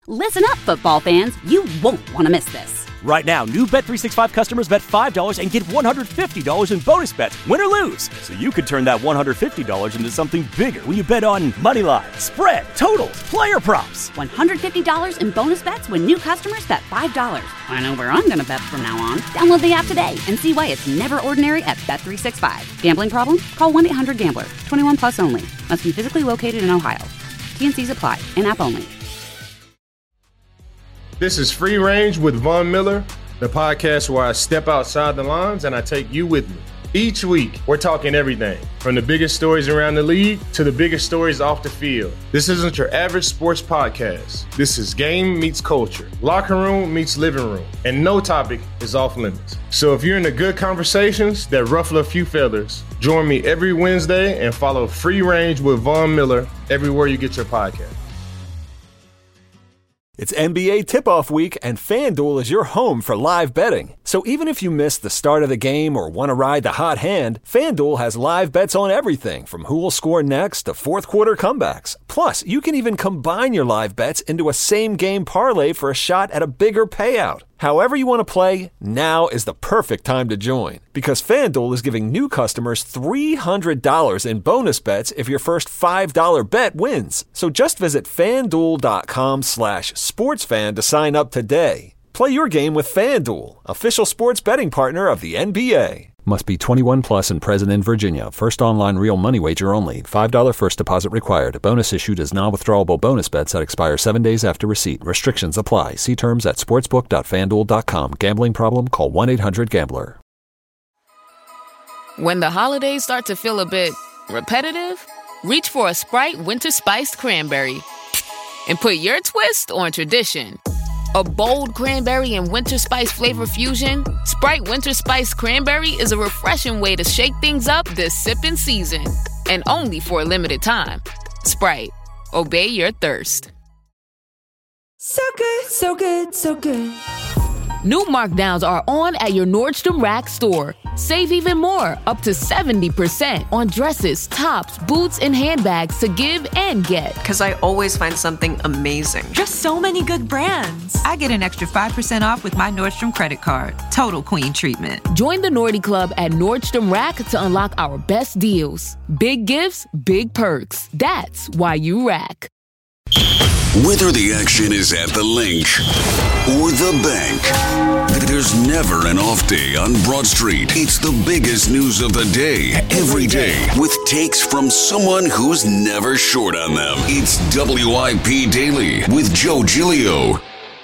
Listen up, football fans. You won't want to miss this. Right now, new Bet365 customers bet $5 and get $150 in bonus bets, win or lose. So you could turn that $150 into something bigger when you bet on money line, spread, totals, player props. $150 in bonus bets when new customers bet $5. I know where I'm going to bet from now on. Download the app today and see why it's never ordinary at Bet365. Gambling problem? Call 1-800-GAMBLER. 21 plus only. Must be physically located in Ohio. T&Cs apply. In-app only. This is Free Range with Von Miller, the podcast where I step outside the lines and I take you with me. Each week, we're talking everything, from the biggest stories around the league to the biggest stories off the field. This isn't your average sports podcast. This is game meets culture, locker room meets living room, and no topic is off limits. So if you're into good conversations that ruffle a few feathers, join me every Wednesday and follow Free Range with Von Miller everywhere you get your podcast. It's NBA tip-off week, and FanDuel is your home for live betting. So even if you missed the start of the game or want to ride the hot hand, FanDuel has live bets on everything from who will score next to fourth-quarter comebacks. Plus, you can even combine your live bets into a same-game parlay for a shot at a bigger payout. However you want to play, now is the perfect time to join, because FanDuel is giving new customers $300 in bonus bets if your first $5 bet wins. So just visit FanDuel.com/sportsfan to sign up today. Play your game with FanDuel, official sports betting partner of the NBA. Must be 21 plus and present in Virginia. First online real money wager only. $5 first deposit required. Bonus issued as non-withdrawable bonus bets that expire 7 days after receipt. Restrictions apply. See terms at sportsbook.fanduel.com. Gambling problem? Call 1-800-GAMBLER. When the holidays start to feel a bit repetitive, reach for a Sprite Winter Spiced Cranberry and put your twist on tradition. A bold cranberry and winter spice flavor fusion, Sprite Winter Spice Cranberry is a refreshing way to shake things up this sipping season. And only for a limited time. Sprite. Obey your thirst. So good, so good, so good. New markdowns are on at your Nordstrom Rack store. Save even more, up to 70% on dresses, tops, boots, and handbags to give and get. Because I always find something amazing. Just so many good brands. I get an extra 5% off with my Nordstrom credit card. Total queen treatment. Join the Nordy Club at Nordstrom Rack to unlock our best deals. Big gifts, big perks. That's why you rack. Whether the action is at the link or the bank, there's never an off day on Broad Street. It's the biggest news of the day, every day, with takes from someone who's never short on them. It's WIP Daily with Joe Giglio.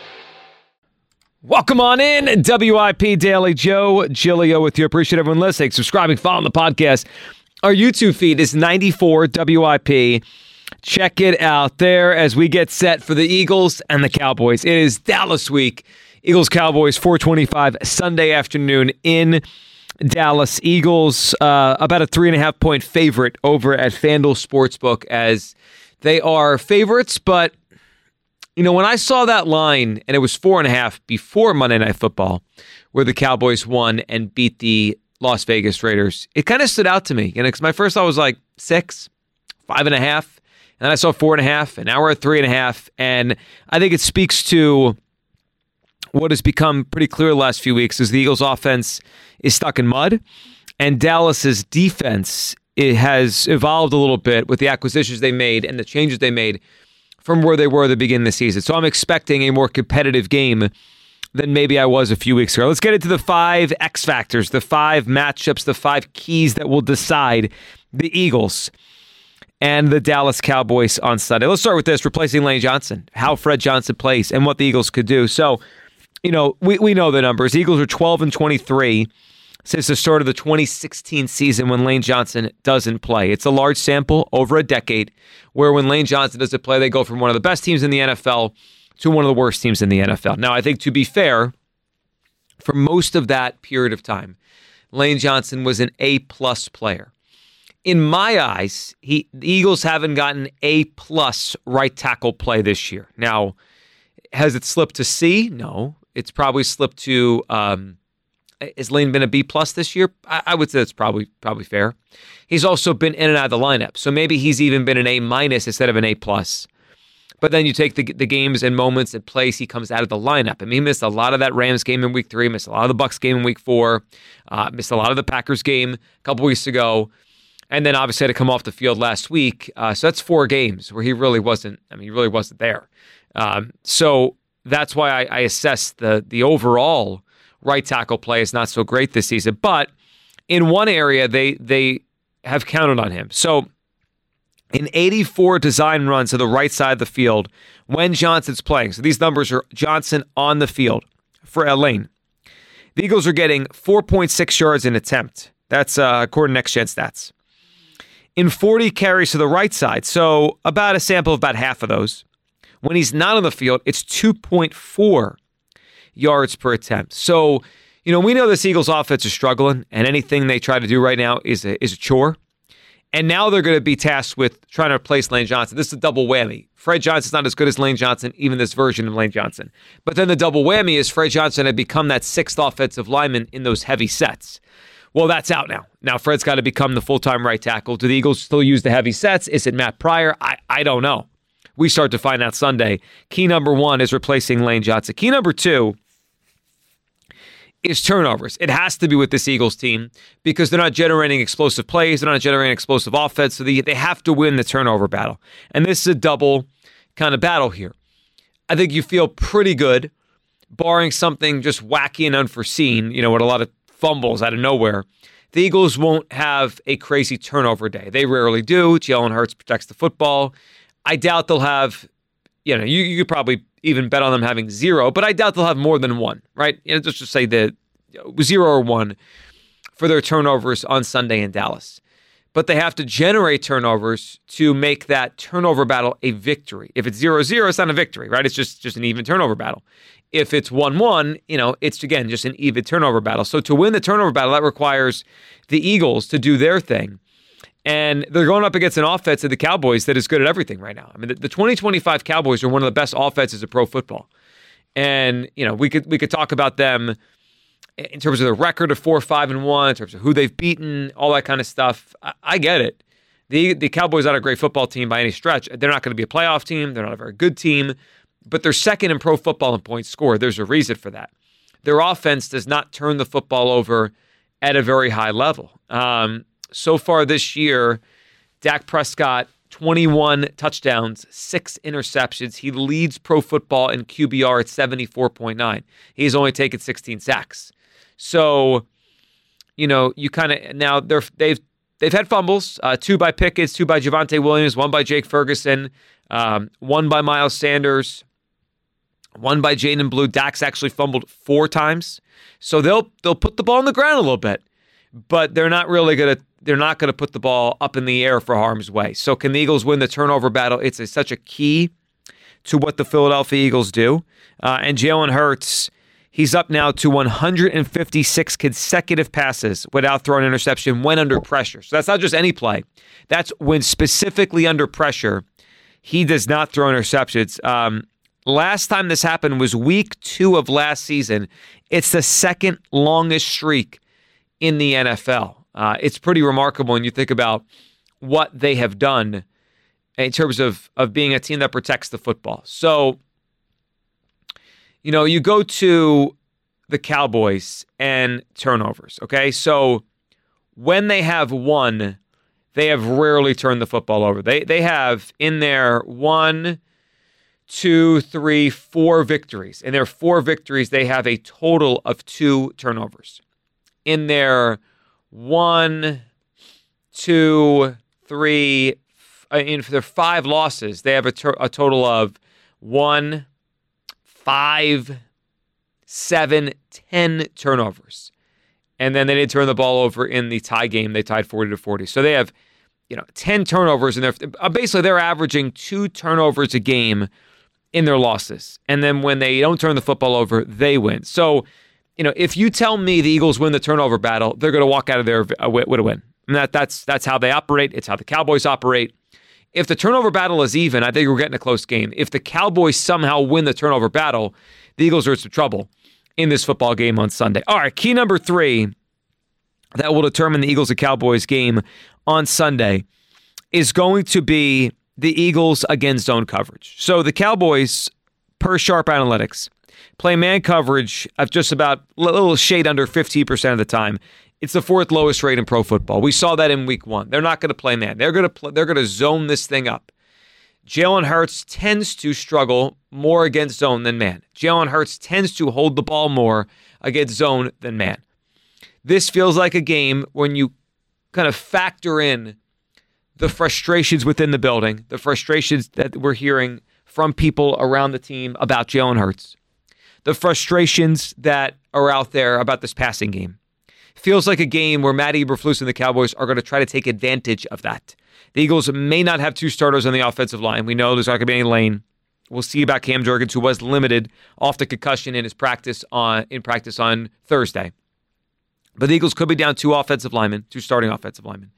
Welcome on in, WIP Daily. Joe Giglio with you. Appreciate everyone listening, subscribing, following the podcast. Our YouTube feed is 94 WIP. Check it out there as we get set for the Eagles and the Cowboys. It is Dallas week. Eagles-Cowboys, 4:25 Sunday afternoon in Dallas. Eagles about a 3.5-point favorite over at FanDuel Sportsbook, as they are favorites. But, you know, when I saw that line, and it was 4.5 before Monday Night Football, where the Cowboys won and beat the Las Vegas Raiders, it kind of stood out to me. You know, because my first thought was like 6, 5.5. And then I saw 4.5, and now we're at 3.5. And I think it speaks to what has become pretty clear the last few weeks is the Eagles' offense is stuck in mud, and Dallas's defense, it has evolved a little bit with the acquisitions they made and the changes they made from where they were at the beginning of the season. So I'm expecting a more competitive game than maybe I was a few weeks ago. Let's get into the 5 X factors, the 5 matchups, the 5 keys that will decide the Eagles and the Dallas Cowboys on Sunday. Let's start with this, replacing Lane Johnson, how Fred Johnson plays and what the Eagles could do. So, you know, we know the numbers. Eagles are 12-23 since the start of the 2016 season when Lane Johnson doesn't play. It's a large sample over a decade where when Lane Johnson doesn't play, they go from one of the best teams in the NFL to one of the worst teams in the NFL. Now, I think to be fair, for most of that period of time, Lane Johnson was an A-plus player. In my eyes, the Eagles haven't gotten A-plus right tackle play this year. Now, has it slipped to C? No. It's probably slipped to, has Lane been a B-plus this year? I would say that's probably fair. He's also been in and out of the lineup, so maybe he's even been an A- instead of an A+. But then you take the games and moments and plays he comes out of the lineup. I mean, he missed a lot of that Rams game in week 3, missed a lot of the Bucs game in week 4, missed a lot of the Packers game a couple weeks ago, and then obviously had to come off the field last week. So that's 4 games where he really wasn't there. So that's why I assess the overall right tackle play is not so great this season. But in one area, they have counted on him. So in 84 design runs to the right side of the field when Johnson's playing. So these numbers are Johnson on the field for Lane. The Eagles are getting 4.6 yards an attempt. That's according to Next Gen Stats. In 40 carries to the right side, so about a sample of about half of those. When he's not on the field, it's 2.4 yards per attempt. So, we know this Eagles offense is struggling, and anything they try to do right now is a chore. And now they're going to be tasked with trying to replace Lane Johnson. This is a double whammy. Fred Johnson's not as good as Lane Johnson, even this version of Lane Johnson. But then the double whammy is Fred Johnson had become that 6th offensive lineman in those heavy sets. Well, that's out now. Now Fred's got to become the full-time right tackle. Do the Eagles still use the heavy sets? Is it Matt Pryor? I don't know. We start to find out Sunday. Key number 1 is replacing Lane Johnson. Key number 2 is turnovers. It has to be with this Eagles team because they're not generating explosive plays. They're not generating explosive offense. So they have to win the turnover battle. And this is a double kind of battle here. I think you feel pretty good, barring something just wacky and unforeseen, with a lot of fumbles out of nowhere. The Eagles won't have a crazy turnover day. They rarely do. Jalen Hurts protects the football. I doubt they'll have, you could probably even bet on them having 0, but I doubt they'll have more than 1, right? Let's just say that 0 or 1 for their turnovers on Sunday in Dallas. But they have to generate turnovers to make that turnover battle a victory. If it's 0-0, it's not a victory, right? It's just an even turnover battle. If it's 1-1, it's, again, just an even turnover battle. So to win the turnover battle, that requires the Eagles to do their thing. And they're going up against an offense of the Cowboys that is good at everything right now. I mean, the 2025 Cowboys are one of the best offenses of pro football. And, we could talk about them in terms of their record of 4-5-1, in terms of who they've beaten, all that kind of stuff. I get it. The Cowboys are not a great football team by any stretch. They're not going to be a playoff team. They're not a very good team. But they're second in pro football in points scored. There's a reason for that. Their offense does not turn the football over at a very high level. So far this year, Dak Prescott, 21 touchdowns, 6 interceptions. He leads pro football in QBR at 74.9. He's only taken 16 sacks. So, you kind of now they've had fumbles, 2 by Pickett, 2 by Javonte Williams, 1 by Jake Ferguson, 1 by Miles Sanders, 1 by Jaden Blue. Dak's actually fumbled 4 times. So they'll put the ball on the ground a little bit, but they're not going to put the ball up in the air for harm's way. So can the Eagles win the turnover battle? It's such a key to what the Philadelphia Eagles do. And Jalen Hurts, he's up now to 156 consecutive passes without throwing an interception when under pressure. So that's not just any play. That's when specifically under pressure, he does not throw interceptions. Last time this happened was week 2 of last season. It's the second longest streak in the NFL. It's pretty remarkable when you think about what they have done in terms of being a team that protects the football. So, you go to the Cowboys and turnovers, okay? So when they have won, they have rarely turned the football over. They have in their 1, 2, 3, 4 victories. In their 4 victories, they have a total of 2 turnovers. In their 1, 2, 3, in their 5 losses, they have a total of 1, 5, 7, 10 turnovers. And then they did turn the ball over in the tie game. They tied 40-40. So they have, 10 turnovers in their. Basically, they're averaging 2 turnovers a game in their losses. And then when they don't turn the football over, they win. So, if you tell me the Eagles win the turnover battle, they're going to walk out of there with a win. And that's how they operate. It's how the Cowboys operate. If the turnover battle is even, I think we're getting a close game. If the Cowboys somehow win the turnover battle, the Eagles are in some trouble in this football game on Sunday. All right, key number 3 that will determine the Eagles and Cowboys game on Sunday is going to be the Eagles against zone coverage. So the Cowboys, per Sharp Analytics, play man coverage of just about a little shade under 15% of the time. It's the fourth lowest rate in pro football. We saw that in week 1. They're not going to play man. They're going to zone this thing up. Jalen Hurts tends to struggle more against zone than man. Jalen Hurts tends to hold the ball more against zone than man. This feels like a game when you kind of factor in the frustrations within the building, the frustrations that we're hearing from people around the team about Jalen Hurts, the frustrations that are out there about this passing game. Feels like a game where Matt Eberflus and the Cowboys are going to try to take advantage of that. The Eagles may not have 2 starters on the offensive line. We know there's not going to be any Lane. We'll see about Cam Jurgens, who was limited off the concussion in his practice on Thursday. But the Eagles could be down 2 starting offensive linemen.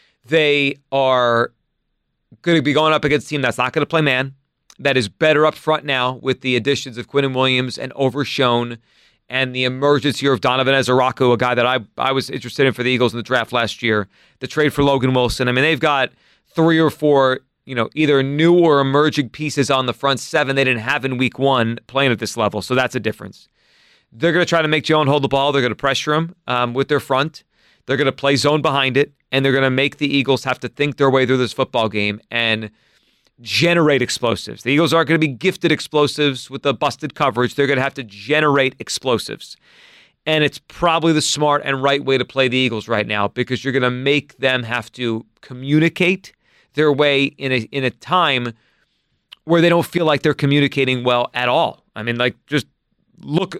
They are going to be going up against a team that's not going to play man, that is better up front now with the additions of Quinnen Williams and Overshown and the emergence here of Donovan Ezeraku, a guy that I was interested in for the Eagles in the draft last year, the trade for Logan Wilson. I mean, they've got 3 or 4, either new or emerging pieces on the front 7 they didn't have in week 1 playing at this level, so that's a difference. They're going to try to make Jalen hold the ball. They're going to pressure him with their front. They're going to play zone behind it, and they're going to make the Eagles have to think their way through this football game and generate explosives. The Eagles aren't going to be gifted explosives with the busted coverage. They're going to have to generate explosives. And it's probably the smart and right way to play the Eagles right now, because you're going to make them have to communicate their way in a time where they don't feel like they're communicating well at all. I mean, just look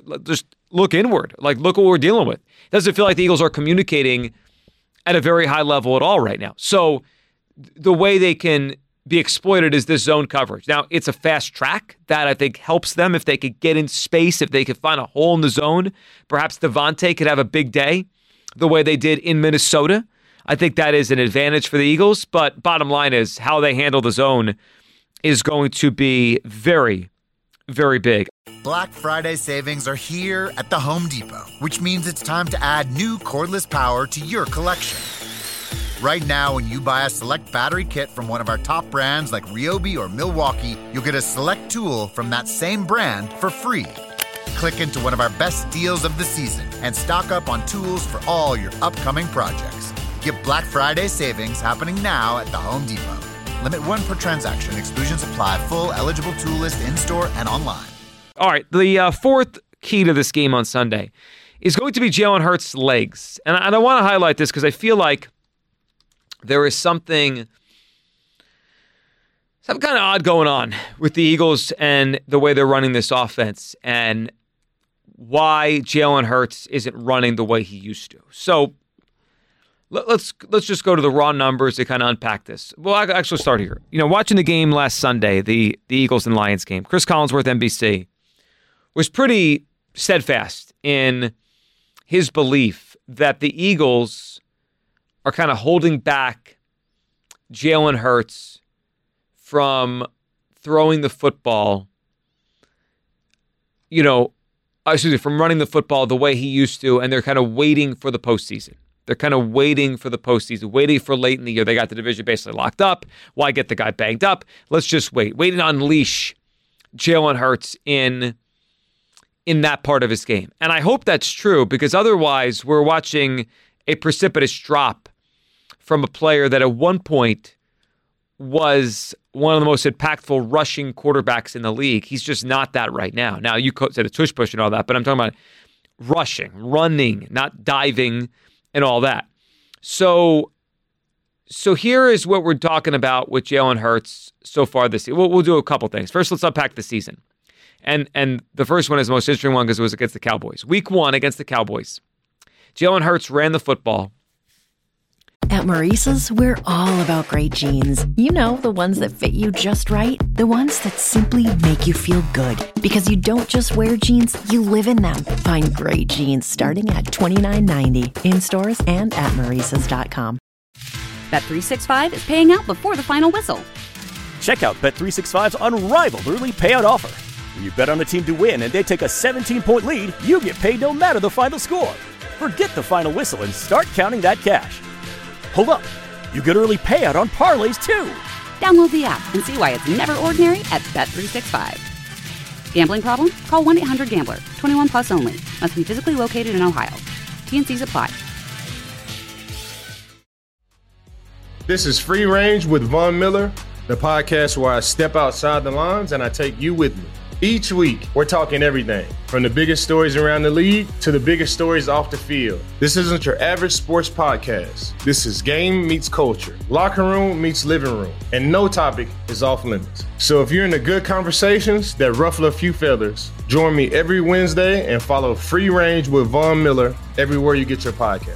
inward. Look what we're dealing with. It doesn't feel like the Eagles are communicating at a very high level at all right now. So the way they can be exploited is this zone coverage. Now, it's a fast track that I think helps them if they could get in space, if they could find a hole in the zone. Perhaps Devontae could have a big day the way they did in Minnesota. I think that is an advantage for the Eagles, but bottom line is how they handle the zone is going to be very, very big. Black Friday savings are here at the Home Depot, which means it's time to add new cordless power to your collection. Right now, when you buy a select battery kit from one of our top brands like Ryobi or Milwaukee, you'll get a select tool from that same brand for free. Click into one of our best deals of the season and stock up on tools for all your upcoming projects. Get Black Friday savings happening now at the Home Depot. Limit 1 per transaction. Exclusions apply. Full eligible tool list in-store and online. All right, the fourth key to this game on Sunday is going to be Jalen Hurts' legs. And I want to highlight this because I feel like there is something kind of odd going on with the Eagles and the way they're running this offense and why Jalen Hurts isn't running the way he used to. So let's just go to the raw numbers to kind of unpack this. Well, I'll actually start here. Watching the game last Sunday, the Eagles and Lions game, Chris Collinsworth, NBC, was pretty steadfast in his belief that the Eagles are kind of holding back Jalen Hurts from throwing the football, from running the football the way he used to, and they're kind of waiting for the postseason. They're kind of waiting for the postseason, waiting for late in the year. They got the division basically locked up. Why get the guy banged up? Let's just wait. Wait and unleash Jalen Hurts in that part of his game. And I hope that's true, because otherwise we're watching a precipitous drop from a player that at one point was one of the most impactful rushing quarterbacks in the league. He's just not that right now. Now, you said a tush push and all that, but I'm talking about rushing, running, not diving and all that. So here is what we're talking about with Jalen Hurts so far this season. We'll do a couple things. First, let's unpack the season. And the first one is the most interesting one because it was against the Cowboys. Week 1 against the Cowboys. Jalen Hurts ran the football. At Maurice's, we're all about great jeans. The ones that fit you just right. The ones that simply make you feel good. Because you don't just wear jeans, you live in them. Find great jeans starting at $29.90 in stores and at Maurices.com. Bet365 is paying out before the final whistle. Check out Bet365's unrivaled early payout offer. When you bet on a team to win and they take a 17-point lead, you get paid no matter the final score. Forget the final whistle and start counting that cash. Hold up. You get early payout on parlays, too. Download the app and see why it's never ordinary at Bet365. Gambling problem? Call 1-800-GAMBLER. 21 plus only. Must be physically located in Ohio. T&Cs apply. This is Free Range with Von Miller, the podcast where I step outside the lines and I take you with me. Each week, we're talking everything from the biggest stories around the league to the biggest stories off the field. This isn't your average sports podcast. This is game meets culture, locker room meets living room, and no topic is off limits. So if you're into good conversations that ruffle a few feathers, join me every Wednesday and follow Free Range with Von Miller everywhere you get your podcast.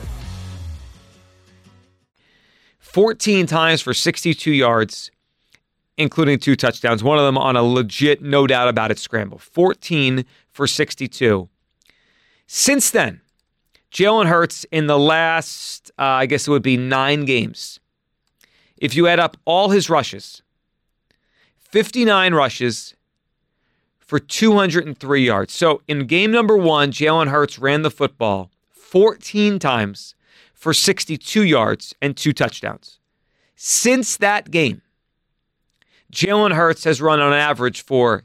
14 times for 62 yards, including 2 touchdowns, one of them on a legit, no doubt about it, scramble. 14 for 62. Since then, Jalen Hurts in the last, I guess it would be 9 games, if you add up all his rushes, 59 rushes for 203 yards. So in game number 1, Jalen Hurts ran the football 14 times for 62 yards and 2 touchdowns. Since that game, Jalen Hurts has run on average for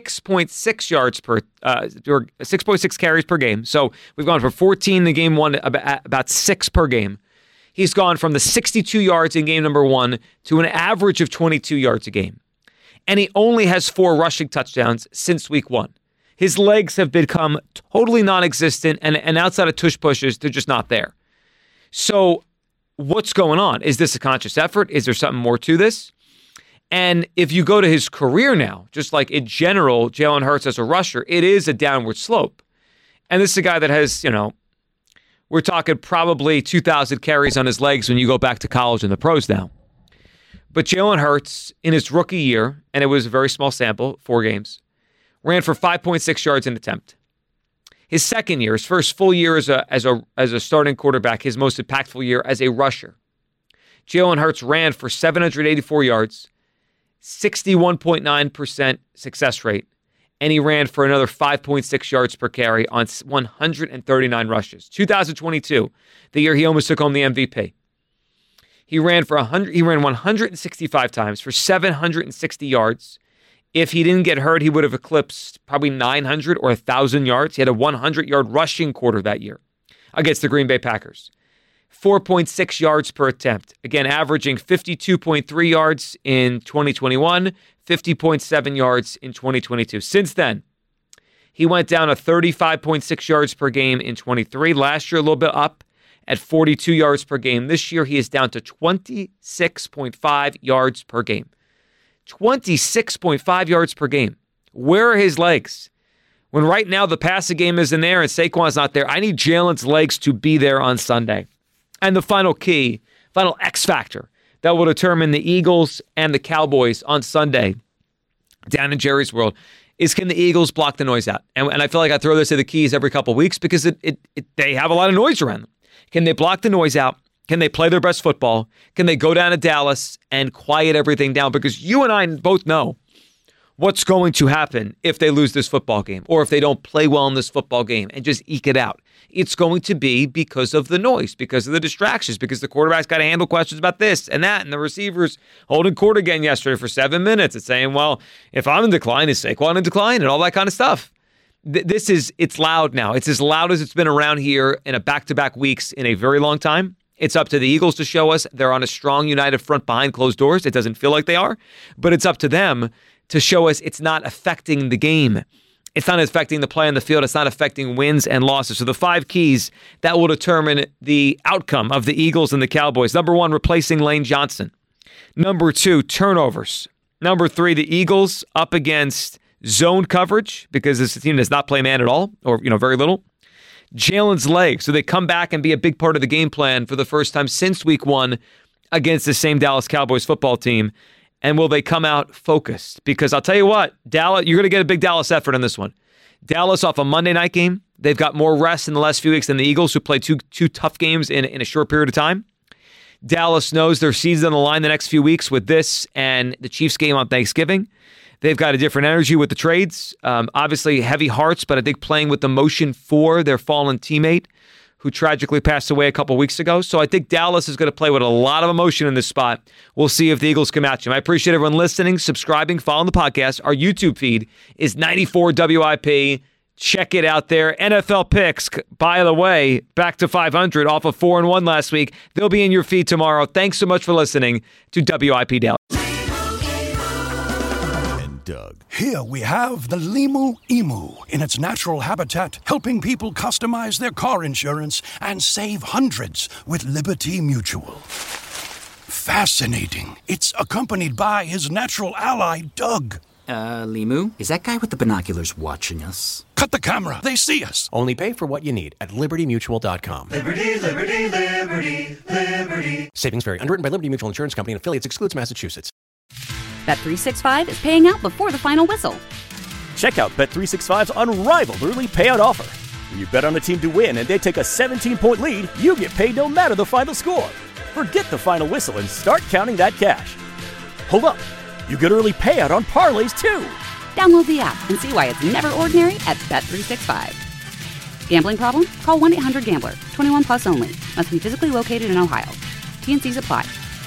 6.6 carries per game. So we've gone from 14 in game 1 to about 6 per game. He's gone from the 62 yards in game number 1 to an average of 22 yards a game. And he only has 4 rushing touchdowns since week 1. His legs have become totally non-existent, and outside of tush pushes, they're just not there. So what's going on? Is this a conscious effort? Is there something more to this? And if you go to his career now, just like in general, Jalen Hurts as a rusher, it is a downward slope. And this is a guy that has, we're talking probably 2,000 carries on his legs when you go back to college and the pros now. But Jalen Hurts, in his rookie year, and it was a very small sample, 4 games, ran for 5.6 yards an attempt. His second year, his first full year as a starting quarterback, his most impactful year as a rusher, Jalen Hurts ran for 784 yards, 61.9% success rate, and he ran for another 5.6 yards per carry on 139 rushes. 2022, the year he almost took home the MVP. He ran 165 times for 760 yards. If he didn't get hurt, he would have eclipsed probably 900 or 1,000 yards. He had a 100-yard rushing quarter that year against the Green Bay Packers. 4.6 yards per attempt. Again, averaging 52.3 yards in 2021, 50.7 yards in 2022. Since then, he went down to 35.6 yards per game in 23. Last year, a little bit up at 42 yards per game. This year, he is down to 26.5 yards per game. 26.5 yards per game. Where are his legs? When right now the passing game isn't there and Saquon's not there, I need Jalen's legs to be there on Sunday. And the final X factor that will determine the Eagles and the Cowboys on Sunday down in Jerry's World is, can the Eagles block the noise out? And I feel like I throw this to the keys every couple of weeks because they have a lot of noise around them. Can they block the noise out? Can they play their best football? Can they go down to Dallas and quiet everything down? Because you and I both know what's going to happen if they lose this football game or if they don't play well in this football game and just eke it out. It's going to be because of the noise, because of the distractions, because the quarterback's got to handle questions about this and that, and the receivers holding court again yesterday for 7 minutes and saying, well, if I'm in decline, is Saquon in decline, and all that kind of stuff. It's loud now. It's as loud as it's been around here in a back-to-back weeks in a very long time. It's up to the Eagles to show us they're on a strong, united front behind closed doors. It doesn't feel like they are, but it's up to them to show us it's not affecting the game. It's not affecting the play on the field. It's not affecting wins and losses. So the 5 keys that will determine the outcome of the Eagles and the Cowboys. Number 1, replacing Lane Johnson. Number 2, turnovers. Number 3, the Eagles up against zone coverage because this team does not play man at all or, very little. Jalen's legs. So they come back and be a big part of the game plan for the first time since week 1 against the same Dallas Cowboys football team. And will they come out focused? Because I'll tell you what, Dallas, you're going to get a big Dallas effort on this one. Dallas off a Monday night game. They've got more rest in the last few weeks than the Eagles, who played two tough games in a short period of time. Dallas knows their season's on the line the next few weeks with this and the Chiefs game on Thanksgiving. They've got a different energy with the trades. Obviously, heavy hearts, but I think playing with emotion for their fallen teammate, who tragically passed away a couple weeks ago. So I think Dallas is going to play with a lot of emotion in this spot. We'll see if the Eagles can match him. I appreciate everyone listening, subscribing, following the podcast. Our YouTube feed is 94 WIP. Check it out there. NFL picks, by the way, back to 500 off of 4-1 last week. They'll be in your feed tomorrow. Thanks so much for listening to WIP Daily. Doug. Here we have the Limu Emu in its natural habitat, helping people customize their car insurance and save hundreds with Liberty Mutual. Fascinating. It's accompanied by his natural ally, Doug. Limu? Is that guy with the binoculars watching us? Cut the camera. They see us. Only pay for what you need at LibertyMutual.com. Liberty, liberty, liberty, liberty. Savings vary. Underwritten by Liberty Mutual Insurance Company and affiliates. Excludes Massachusetts. Bet365 is paying out before the final whistle. Check out Bet365's unrivaled early payout offer. When you bet on a team to win and they take a 17-point lead, you get paid no matter the final score. Forget the final whistle and start counting that cash. Hold up. You get early payout on parlays, too. Download the app and see why it's never ordinary at Bet365. Gambling problem? Call 1-800-GAMBLER. 21 plus only. Must be physically located in Ohio. T&Cs apply.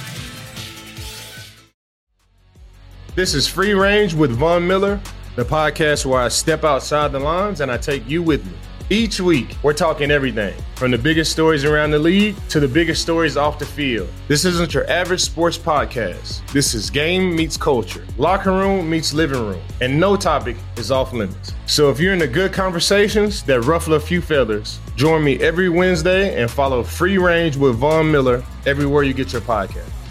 This is Free Range with Von Miller, the podcast where I step outside the lines and I take you with me. Each week, we're talking everything from the biggest stories around the league to the biggest stories off the field. This isn't your average sports podcast. This is game meets culture, locker room meets living room, and no topic is off limits. So if you're into good conversations that ruffle a few feathers, join me every Wednesday and follow Free Range with Von Miller everywhere you get your podcast.